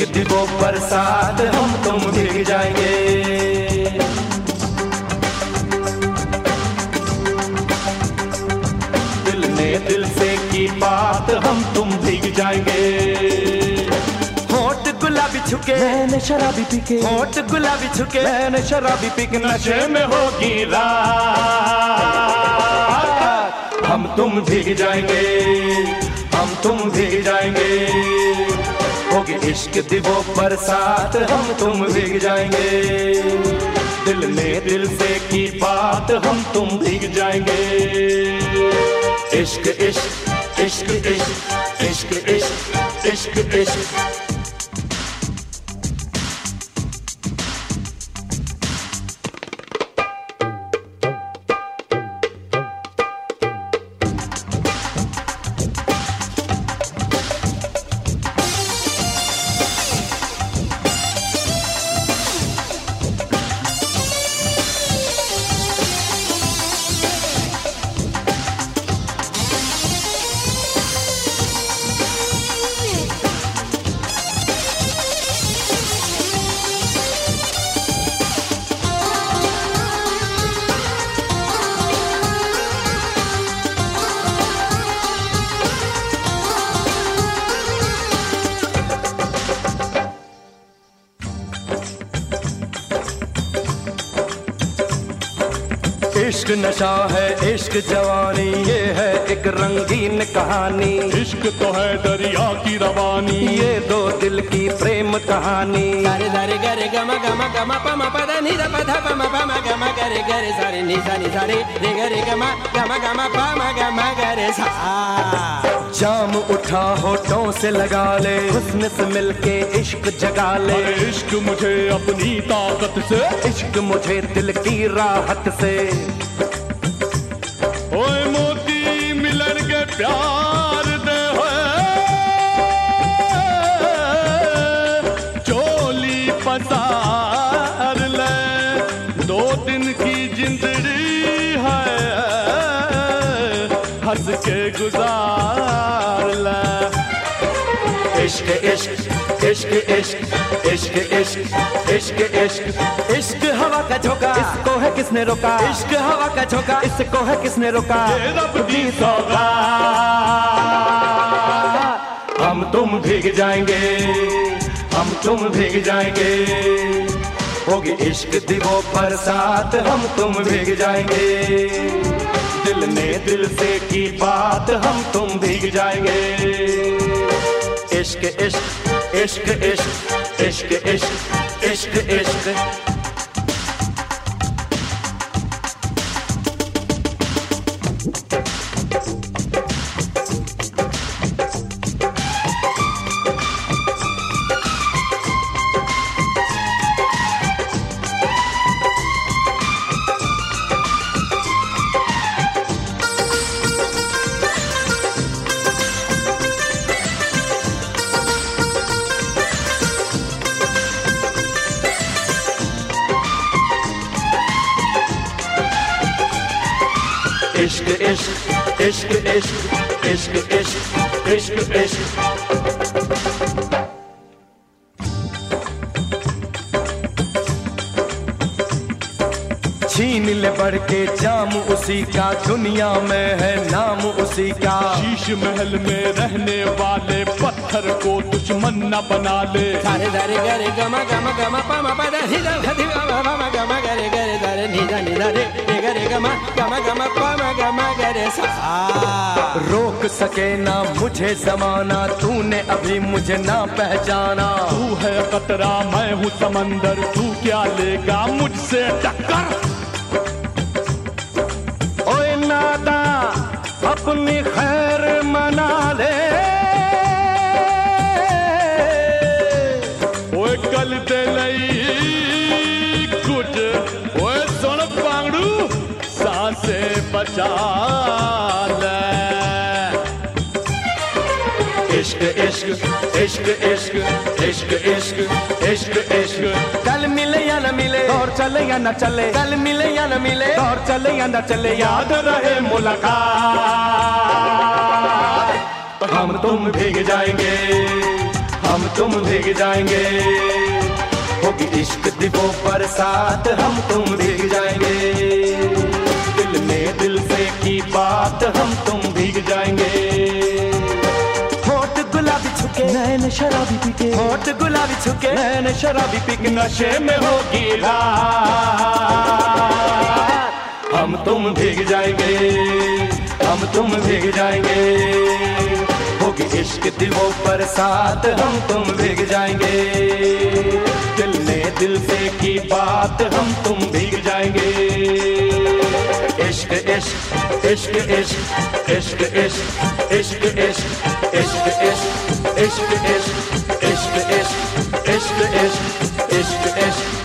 दी वो बरसात हम तुम भीग जाएंगे। दिल ने दिल से की बात हम तुम भीग जाएंगे। होठ गुलाबी छुके मैंने शराबी पी के, होठ गुलाबी छुके मैंने शराबी पी के, नशे में होगी रात हम तुम भीग जाएंगे, हम तुम भीग जाएंगे। होगी इश्क दी वो बरसात हम तुम भीग जाएंगे। दिल ने दिल से की बात हम तुम भीग जाएंगे। इश्क इश्क इश्क इश्क इश्क इश्क इश्क इश्क। इश्क नशा है इश्क जवानी, ये है एक रंगीन कहानी। इश्क तो है दरिया की रवानी, ये दो दिल की प्रेम कहानी। सारे सारे गरे गमा गमा गमा पमा पदा नि दा पधा पमा पमा गमा गरे गरे सारे नि सा रे रे गरे गमा गमा गमा पमा गमा गरे सा। जाम उठा होठों से लगा ले, हुस्न से मिलके इश्क जगा ले। इश्क मुझे अपनी ताकत से, इश्क मुझे दिल की राहत से। ओए मोती मिलन के प्यार दे चोली पसार ले, 2 दिन की जिंदड़ी है हंस के गुजार ले। इश्क इश्क इश्क इश्क इश्क इश्क इश्क इश्क इश्क हवा का झोंका, इसको है किसने रोका। इश्क हवा का झोंका, इसको है किसने रोका। ये रब दी सौगात हम तुम भीग जाएंगे, हम तुम भीग जाएंगे। होगी इश्क दी वो बरसात हम तुम भीग जाएंगे। दिल ने दिल से की बात हम तुम भीग जाएंगे। इश्क इश्क इश्क इश्क इश्क इश्क इश्क इश्क। इश्क इश्क इश्क इश्क इश्क इश्क इश्क इश्क। छीन ले बढ़ के जाम उसी का, दुनिया में है नाम उसी का। शीश महल में रहने वाले पत्थर को दुश्मन न बना ले। सारे सारे गरे गमा गमा गमा पमा पदा नि दा पमा गमा गरे गरे सारे नि दा रे रे गरे गमा गमा गमा पमा गमा गरे सा। रोक सके ना मुझे जमाना, तूने अभी मुझे ना पहचाना। तू है कतरा मैं हूँ समंदर, तू क्या लेगा मुझसे टक्कर। ओए नादा अपनी खैर मना ले, ओए कल दे लई कुछ, ओए सुन पांगड़ू सांसें बचा ले। इश्क इश्क इश्क इश्क इश्क इश्क इश्क इश्क। कल मिले या न मिले, दौर चले या न चले। कल मिले या न मिले, दौर चले या न चले। याद रहे मुलाकात हम तुम भीग जाएंगे, हम तुम भीग जाएंगे। होगी इश्क दिवों बरसात हम तुम भीग जाएंगे। दिल ने दिल से की बात हम तुम भीग जाएंगे। होठ गुलाबी छुके नैन शराबी पीके, होठ गुलाबी छुके नैन शराबी पीके, नशे में होगी रात हम तुम भीग जाएंगे। हम तुम भीग जाएंगे। होगी इश्क दिवों बरसात हम तुम भीग जाएंगे। दिल ने दिल से की बात हम तुम भीग जाएंगे। इश्क इश्क इश्क इश्क इश्क इश्क इश्क इश्क इश्क इश्क इश्क इश्क इश्क इश्क इश्क इश्क इश्क इश्क